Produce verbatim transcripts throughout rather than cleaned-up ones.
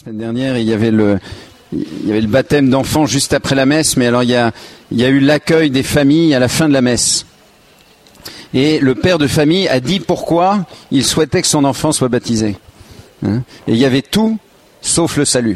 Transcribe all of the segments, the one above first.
semaine dernière, il y avait le, il y avait le baptême d'enfants juste après la messe, mais alors il y a, il y a eu l'accueil des familles à la fin de la messe. Et le père de famille a dit pourquoi il souhaitait que son enfant soit baptisé. Hein, et il y avait tout sauf le salut.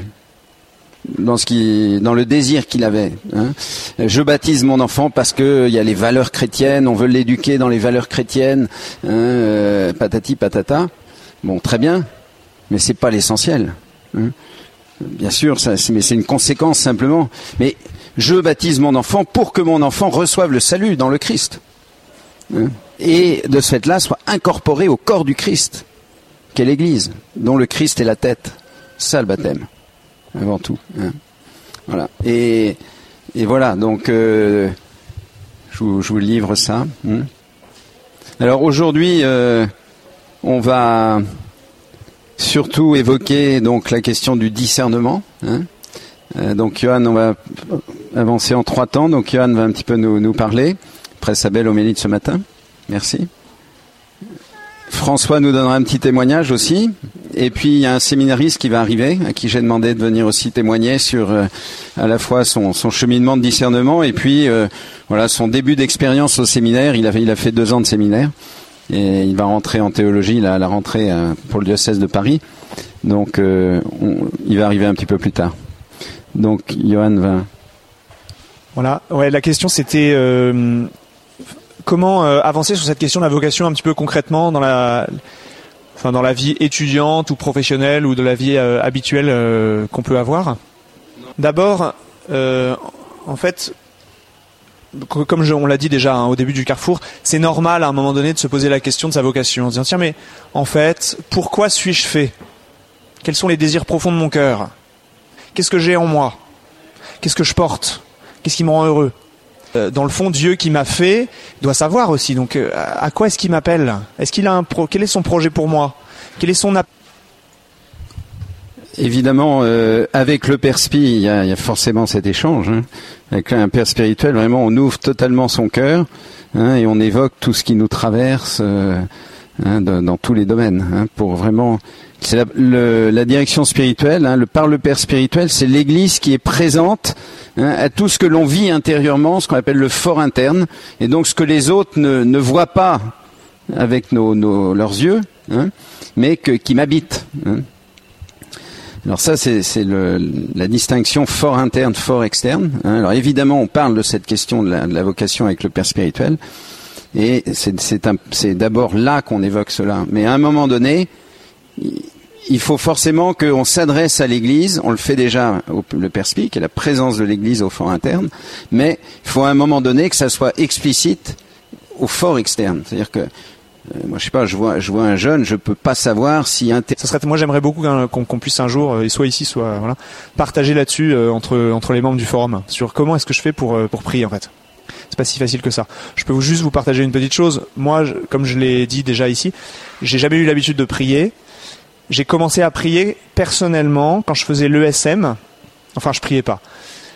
Dans ce qui, dans le désir qu'il avait. Hein. Je baptise mon enfant parce que il y a les valeurs chrétiennes, on veut l'éduquer dans les valeurs chrétiennes, hein, euh, patati patata. Bon, très bien, mais c'est pas l'essentiel. Hein. Bien sûr, ça, c'est, mais c'est une conséquence simplement. Mais je baptise mon enfant pour que mon enfant reçoive le salut dans le Christ, hein, et de ce fait-là soit incorporé au corps du Christ, qu'est l'Église, dont le Christ est la tête. Ça, le baptême. Avant tout. Hein. Voilà. Et, et voilà, donc euh, je, vous, je vous livre ça. Hein. Alors aujourd'hui, euh, on va surtout évoquer donc la question du discernement. Hein. Euh, donc Johan, on va avancer en trois temps. Donc Johan va un petit peu nous, nous parler, après sa belle homélie de ce matin. Merci. François nous donnera un petit témoignage aussi. Et puis il y a un séminariste qui va arriver, à qui j'ai demandé de venir aussi témoigner sur euh, à la fois son, son cheminement de discernement et puis euh, voilà son début d'expérience au séminaire. Il a, il a fait deux ans de séminaire et il va rentrer en théologie là, à la rentrée euh, pour le diocèse de Paris. Donc euh, on, il va arriver un petit peu plus tard. Donc Johan va... Voilà, ouais, la question c'était... Euh... Comment euh, avancer sur cette question de la vocation un petit peu concrètement dans la, enfin dans la vie étudiante ou professionnelle ou de la vie euh, habituelle euh, qu'on peut avoir. D'abord, euh, en fait, comme je, on l'a dit déjà hein, au début du Carrefour, c'est normal à un moment donné de se poser la question de sa vocation, en se disant tiens mais en fait, pourquoi suis-je fait ? Quels sont les désirs profonds de mon cœur ? Qu'est-ce que j'ai en moi ? Qu'est-ce que je porte ? Qu'est-ce qui me rend heureux ? Dans le fond, Dieu qui m'a fait doit savoir aussi. Donc, à quoi est-ce qu'il m'appelle ? Est-ce qu'il a un pro... Quel est son projet pour moi ? Quel est son appel ? Évidemment, euh, avec le Père Spi, il y a, il y a forcément cet échange. Hein. Avec un Père spirituel, vraiment, on ouvre totalement son cœur, hein, et on évoque tout ce qui nous traverse euh, hein, dans, dans tous les domaines, hein, pour vraiment. C'est la, le, la direction spirituelle, hein, le par le Père spirituel, c'est l'Église qui est présente hein, à tout ce que l'on vit intérieurement, ce qu'on appelle le fort interne, et donc ce que les autres ne, ne voient pas avec nos, nos, leurs yeux, hein, mais que, qui m'habitent. Hein. Alors ça, c'est, c'est le, la distinction fort interne, fort externe. Hein. Alors évidemment, on parle de cette question de la, de la vocation avec le Père spirituel, et c'est, c'est, un, c'est d'abord là qu'on évoque cela. Mais à un moment donné, il faut forcément qu'on s'adresse à l'Église, on le fait déjà au le Père Spi, qui est la présence de l'Église au fort interne, mais il faut à un moment donné que ça soit explicite au fort externe. C'est-à-dire que, euh, moi je sais pas, je vois, je vois un jeune, je peux pas savoir si... Inter... Ça serait, moi j'aimerais beaucoup qu'on, qu'on puisse un jour, euh, soit ici, soit voilà, partager là-dessus euh, entre, entre les membres du forum, sur comment est-ce que je fais pour, euh, pour prier en fait. C'est pas si facile que ça. Je peux juste vous partager une petite chose. Moi, je, comme je l'ai dit déjà ici, j'ai jamais eu l'habitude de prier. J'ai commencé à prier personnellement quand je faisais l'E S M. Enfin, je priais pas.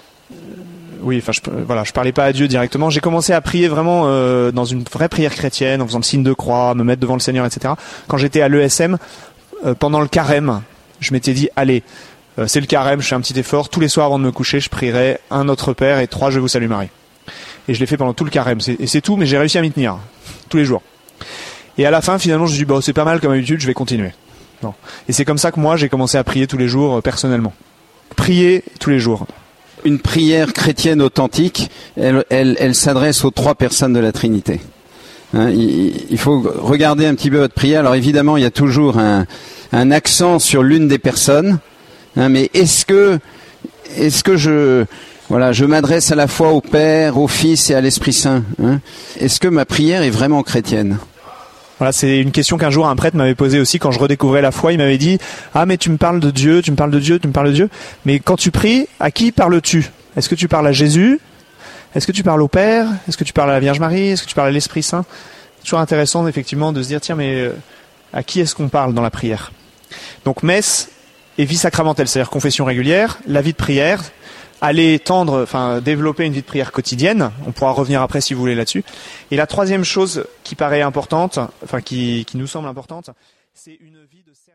Oui, enfin, je, voilà, je parlais pas à Dieu directement. J'ai commencé à prier vraiment euh, dans une vraie prière chrétienne, en faisant le signe de croix, me mettre devant le Seigneur, et cetera. Quand j'étais à l'E S M, euh, pendant le carême, je m'étais dit, allez, euh, c'est le carême, je fais un petit effort. Tous les soirs avant de me coucher, je prierai un Notre Père et trois Je vous salue Marie. Et je l'ai fait pendant tout le carême. C'est, et c'est tout, mais j'ai réussi à m'y tenir tous les jours. Et à la fin, finalement, je me suis dit, bon, c'est pas mal comme habitude, je vais continuer. Non. Et c'est comme ça que moi j'ai commencé à prier tous les jours euh, personnellement. Prier tous les jours. Une prière chrétienne authentique, elle, elle, elle s'adresse aux trois personnes de la Trinité. Hein, il, il faut regarder un petit peu votre prière. Alors évidemment, il y a toujours un, un accent sur l'une des personnes. Hein, mais est-ce que, est-ce que je, voilà, je m'adresse à la fois au Père, au Fils et à l'Esprit Saint, hein ? Est-ce que ma prière est vraiment chrétienne ? Voilà, c'est une question qu'un jour un prêtre m'avait posée aussi quand je redécouvrais la foi. Il m'avait dit « Ah, mais tu me parles de Dieu, tu me parles de Dieu, tu me parles de Dieu. Mais quand tu pries, à qui parles-tu ? Est-ce que tu parles à Jésus ? Est-ce que tu parles au Père ? Est-ce que tu parles à la Vierge Marie ? Est-ce que tu parles à l'Esprit Saint ?» C'est toujours intéressant, effectivement, de se dire « Tiens, mais à qui est-ce qu'on parle dans la prière ?» Donc, messe et vie sacramentelle, c'est-à-dire confession régulière, la vie de prière, aller tendre, enfin développer une vie de prière quotidienne. On pourra revenir après si vous voulez là-dessus. Et la troisième chose qui paraît importante, enfin qui, qui nous semble importante, c'est une vie de